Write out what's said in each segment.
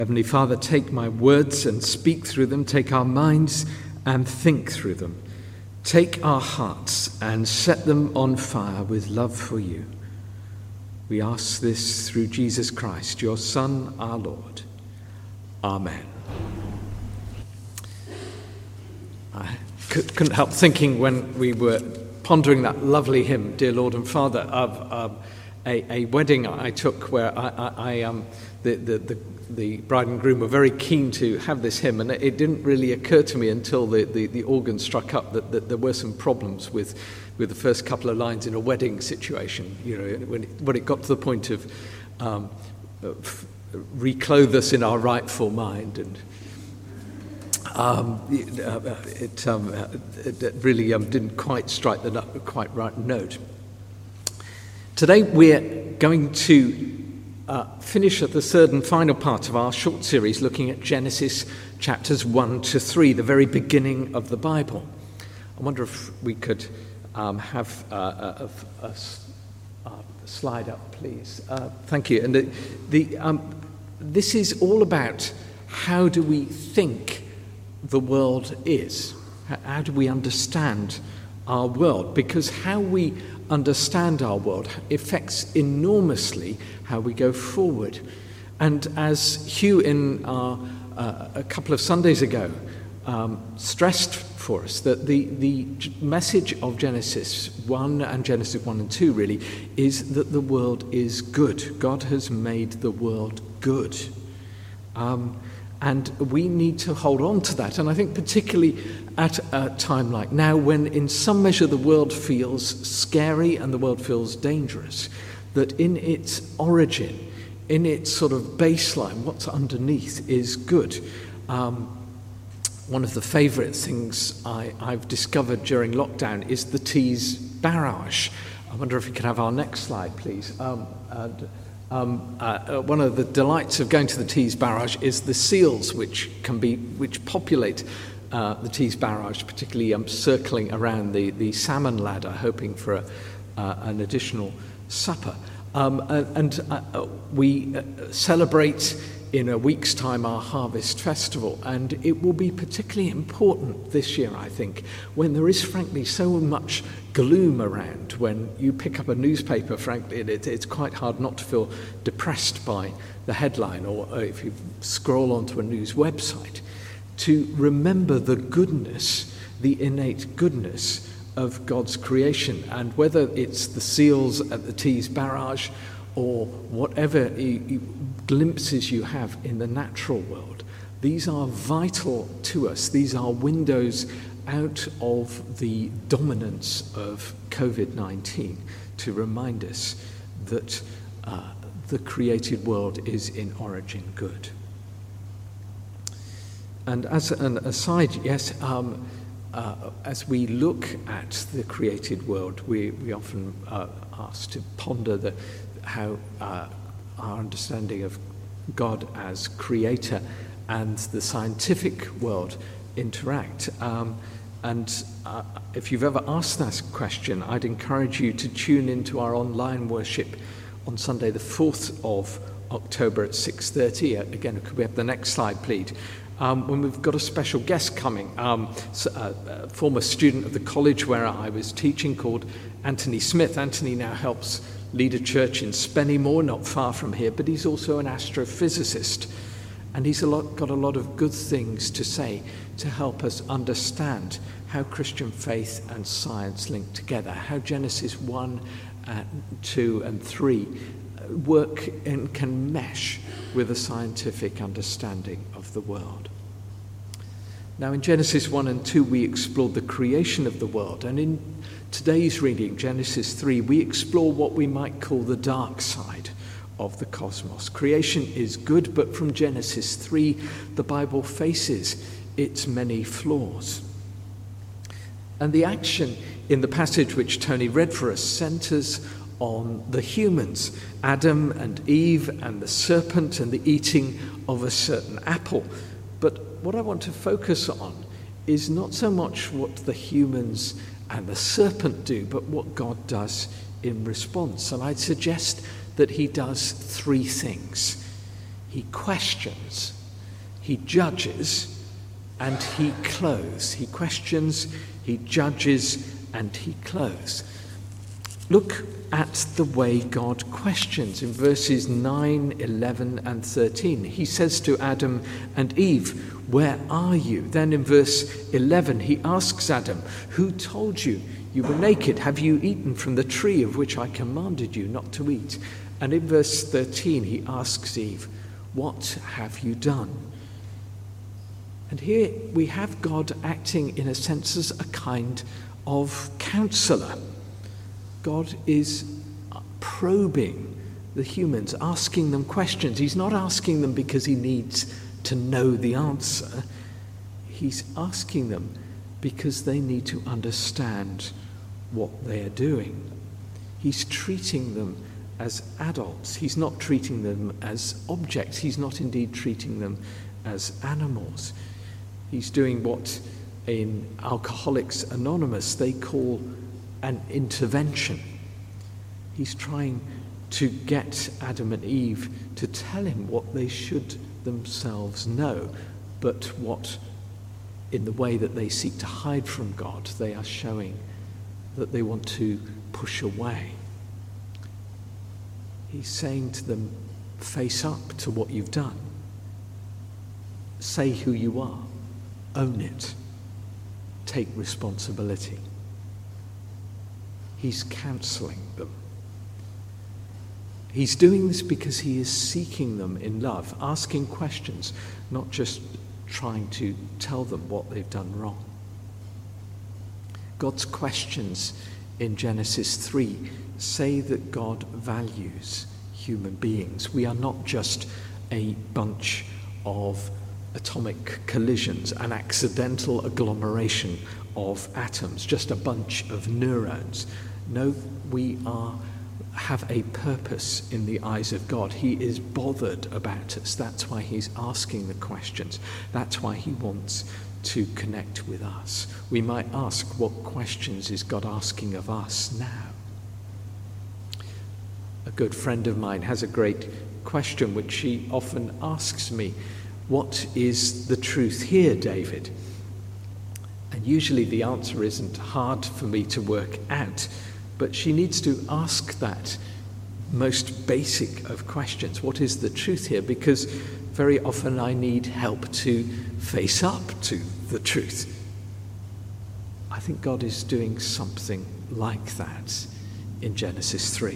Heavenly Father, take my words and speak through them. Take our minds and think through them. Take our hearts and set them on fire with love for you. We ask this through Jesus Christ, your Son, our Lord. Amen. I couldn't help thinking when we were pondering that lovely hymn, Dear Lord and Father, of a wedding I took where the bride and groom were very keen to have this hymn, and it didn't really occur to me until the organ struck up that there were some problems with the first couple of lines in a wedding situation. You know, when it got to the point of reclothe us in our rightful mind, and it really didn't quite strike the quite right note. Today we're going to finish at the third and final part of our short series looking at Genesis chapters 1 to 3, the very beginning of the Bible. I wonder if we could have a slide up, please. Thank you. And this is all about how do we think the world is? How do we understand our world? Because how we understand our world affects enormously how we go forward. And as Hugh in a couple of Sundays ago stressed for us, that the message of Genesis 1 and Genesis 1 and 2 really is that the world is good. God has made the world good. And we need to hold on to that. And I think particularly at a time like now, when in some measure the world feels scary and the world feels dangerous, that in its origin, in its sort of baseline, what's underneath is good. One of the favourite things I've discovered during lockdown is the Tees barrage. I wonder if we could have our next slide, please. One of the delights of going to the Tees barrage is the seals which populate the Tees barrage, particularly circling around the salmon ladder, hoping for an additional supper. We celebrate in a week's time our Harvest Festival, and it will be particularly important this year, I think, when there is frankly so much gloom around. When you pick up a newspaper, frankly, it's quite hard not to feel depressed by the headline, or if you scroll onto a news website, to remember the goodness, the innate goodness of God's creation. And whether it's the seals at the Tees barrage or whatever glimpses you have in the natural world, these are vital to us. These are windows out of the dominance of COVID-19 to remind us that the created world is in origin good. And as an aside, yes, as we look at the created world, we often are asked to ponder how our understanding of God as creator and the scientific world interact. If you've ever asked that question, I'd encourage you to tune into our online worship on Sunday the 4th of October at 6:30. Again, could we have the next slide, please? When we've got a special guest coming, a former student of the college where I was teaching called Anthony Smith. Anthony now helps lead a church in Spennymoor, not far from here, but he's also an astrophysicist. And he's got a lot of good things to say to help us understand how Christian faith and science link together, how Genesis 1, 2 and 3 work and can mesh with a scientific understanding of the world. Now in Genesis 1 and 2 we explored the creation of the world, and in today's reading, Genesis 3, we explore what we might call the dark side of the cosmos. Creation is good, but from Genesis 3, the Bible faces its many flaws. And the action in the passage which Tony read for us centers on the humans, Adam and Eve and the serpent and the eating of a certain apple. But what I want to focus on is not so much what the humans and the serpent do, but what God does in response. And I'd suggest that he does three things. He questions, he judges, and he clothes. He questions, he judges, and he clothes. Look at the way God questions in verses 9, 11, and 13. He says to Adam and Eve, "Where are you?" Then in verse 11, he asks Adam, "Who told you you were naked? Have you eaten from the tree of which I commanded you not to eat?" And in verse 13, he asks Eve, "What have you done?" And here we have God acting in a sense as a kind of counselor. God is probing the humans, asking them questions. He's not asking them because he needs to know the answer. He's asking them because they need to understand what they are doing. He's treating them as adults. He's not treating them as objects. He's not indeed treating them as animals. He's doing what in Alcoholics Anonymous they call an intervention. He's trying to get Adam and Eve to tell him what they should themselves know, but what, in the way that they seek to hide from God, they are showing that they want to push away. He's saying to them, face up to what you've done. Say who you are. Own it. Take responsibility. He's counseling them. He's doing this because he is seeking them in love, asking questions, not just trying to tell them what they've done wrong. God's questions in Genesis 3 say that God values human beings. We are not just a bunch of atomic collisions, an accidental agglomeration of atoms, just a bunch of neurons. No, we have a purpose in the eyes of God. He is bothered about us. That's why he's asking the questions. That's why he wants to connect with us. We might ask, what questions is God asking of us now? A good friend of mine has a great question which she often asks me. What is the truth here, David? And usually the answer isn't hard for me to work out, but she needs to ask that most basic of questions. What is the truth here? Because very often I need help to face up to the truth. I think God is doing something like that in Genesis 3.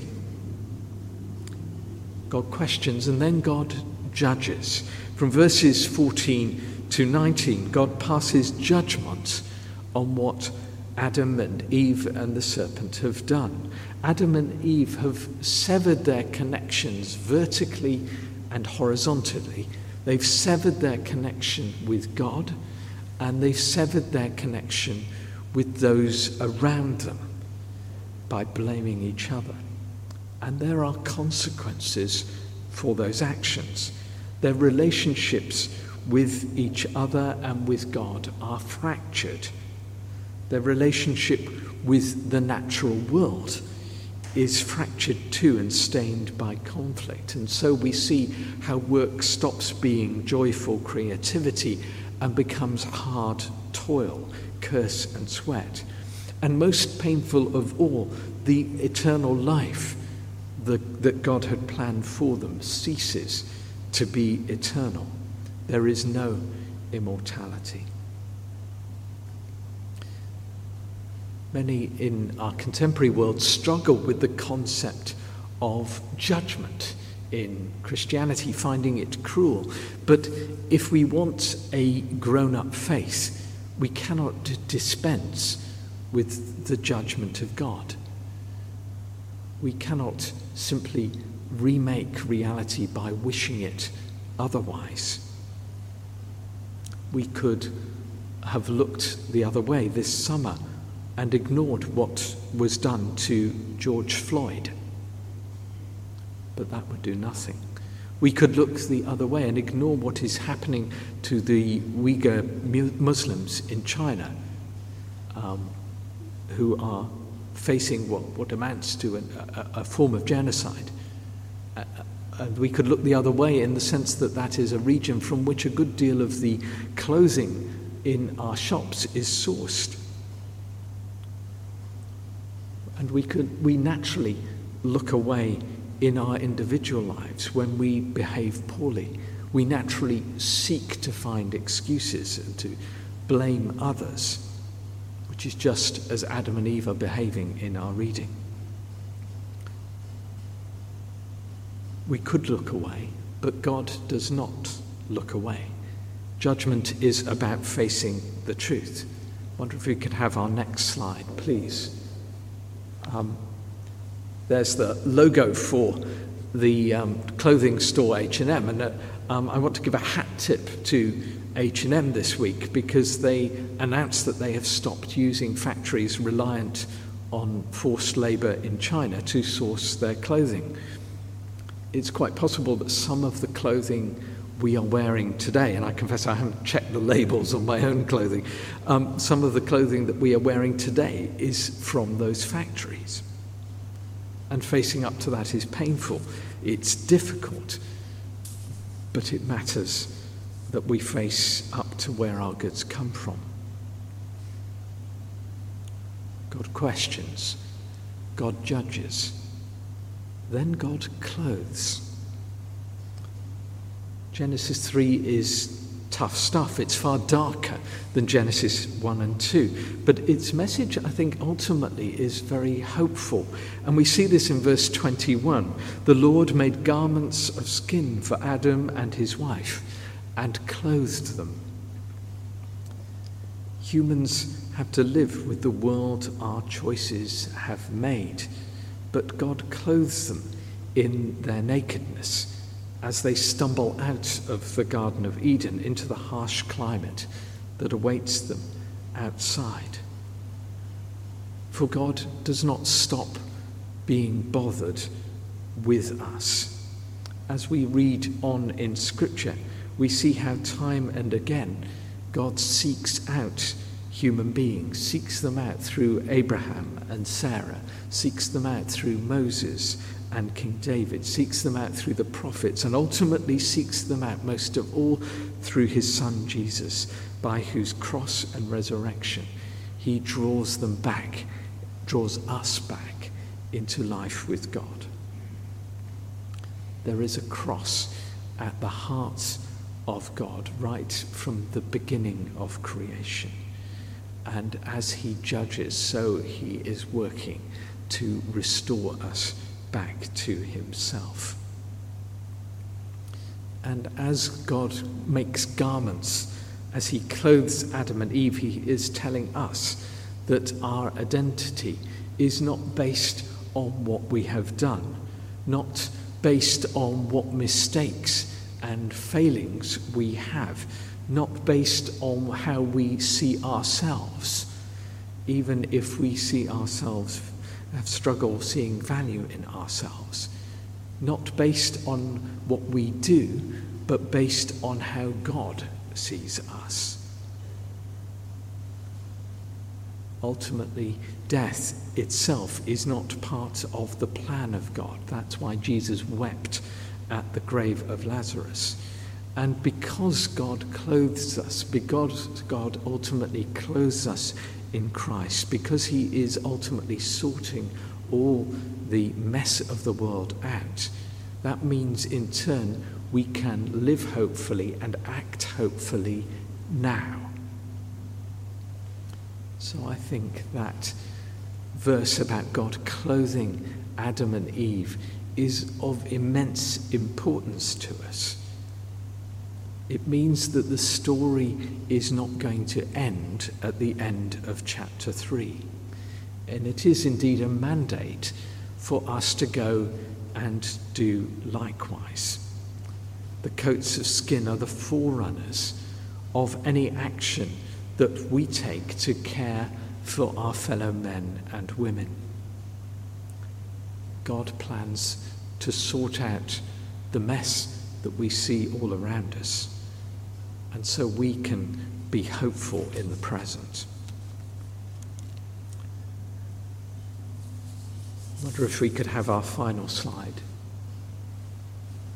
God questions and then God judges. From verses 14 to 19, God passes judgment on what Adam and Eve and the serpent have done. Adam and Eve have severed their connections vertically and horizontally. They've severed their connection with God, and they've severed their connection with those around them by blaming each other. And there are consequences for those actions. Their relationships with each other and with God are fractured. Their relationship with the natural world is fractured too and stained by conflict. And so we see how work stops being joyful creativity and becomes hard toil, curse and sweat. And most painful of all, the eternal life that God had planned for them ceases to be eternal. There is no immortality. Many in our contemporary world struggle with the concept of judgment in Christianity, finding it cruel. But if we want a grown-up faith, we cannot dispense with the judgment of God. We cannot simply remake reality by wishing it otherwise. We could have looked the other way this summer and ignored what was done to George Floyd. But that would do nothing. We could look the other way and ignore what is happening to the Uyghur Muslims in China, who are facing what amounts to a form of genocide, And we could look the other way in the sense that that is a region from which a good deal of the clothing in our shops is sourced. And we naturally look away in our individual lives when we behave poorly. We naturally seek to find excuses and to blame others, which is just as Adam and Eve are behaving in our reading. We could look away, but God does not look away. Judgment is about facing the truth. I wonder if we could have our next slide, please. There's the logo for the clothing store H&M, and I want to give a hat tip to H&M this week because they announced that they have stopped using factories reliant on forced labour in China to source their clothing. It's quite possible that some of the clothing we are wearing today, and I confess I haven't checked the labels on my own clothing, some of the clothing that we are wearing today is from those factories. And facing up to that is painful. It's difficult, but it matters that we face up to where our goods come from. God questions, God judges, then God clothes. Genesis 3 is tough stuff. It's far darker than Genesis 1 and 2. But its message, I think, ultimately is very hopeful. And we see this in verse 21. The Lord made garments of skin for Adam and his wife and clothed them. Humans have to live with the world our choices have made. But God clothes them in their nakedness as they stumble out of the Garden of Eden into the harsh climate that awaits them outside. For God does not stop being bothered with us. As we read on in Scripture, we see how time and again God seeks out human beings, seeks them out through Abraham and Sarah, seeks them out through Moses and King David, seeks them out through the prophets, and ultimately seeks them out most of all through his son Jesus, by whose cross and resurrection he draws them back, draws us back into life with God. There is a cross at the heart of God right from the beginning of creation. And as he judges, so he is working to restore us back to himself. And as God makes garments, as he clothes Adam and Eve, he is telling us that our identity is not based on what we have done, not based on what mistakes and failings we have, not based on how we see ourselves, even if we see ourselves, have struggled seeing value in ourselves, not based on what we do, but based on how God sees us. Ultimately, death itself is not part of the plan of God. That's why Jesus wept at the grave of Lazarus. And because God clothes us, because God ultimately clothes us in Christ, because he is ultimately sorting all the mess of the world out, that means in turn we can live hopefully and act hopefully now. So I think that verse about God clothing Adam and Eve is of immense importance to us. It means that the story is not going to end at the end of chapter 3. And it is indeed a mandate for us to go and do likewise. The coats of skin are the forerunners of any action that we take to care for our fellow men and women. God plans to sort out the mess that we see all around us, and so we can be hopeful in the present. I wonder if we could have our final slide.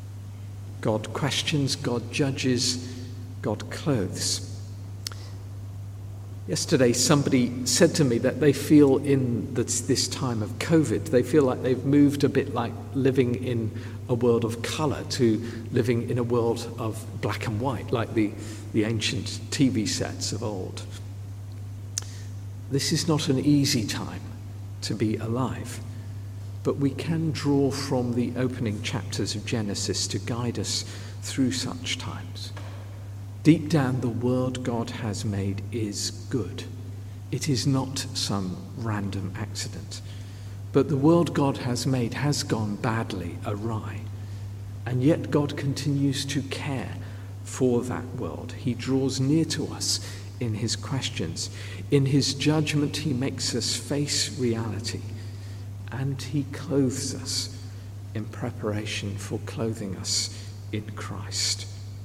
God questions, God judges, God clothes. Yesterday, somebody said to me that they feel in this time of COVID, they feel like they've moved a bit like living in a world of colour to living in a world of black and white, like the ancient TV sets of old. This is not an easy time to be alive, but we can draw from the opening chapters of Genesis to guide us through such times. Deep down, the world God has made is good. It is not some random accident. But the world God has made has gone badly awry. And yet God continues to care for that world. He draws near to us in his questions. In his judgment, he makes us face reality. And he clothes us in preparation for clothing us in Christ.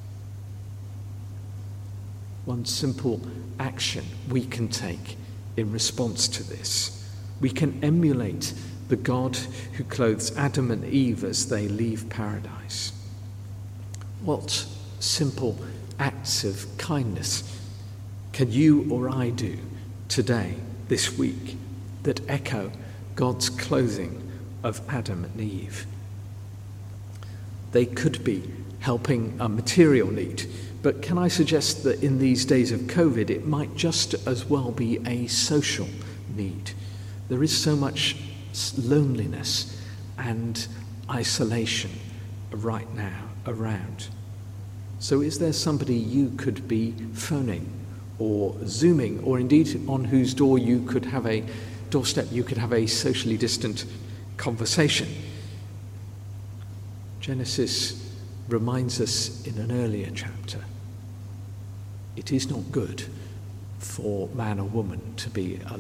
One simple action we can take in response to this. We can emulate the God who clothes Adam and Eve as they leave paradise. What simple acts of kindness can you or I do today, this week, that echo God's clothing of Adam and Eve? They could be helping a material need, but can I suggest that in these days of COVID, it might just as well be a social need. There is so much loneliness and isolation right now around. So is there somebody you could be phoning or Zooming, or indeed on whose doorstep you could have a socially distant conversation? Genesis reminds us in an earlier chapter, it is not good for man or woman to be alone.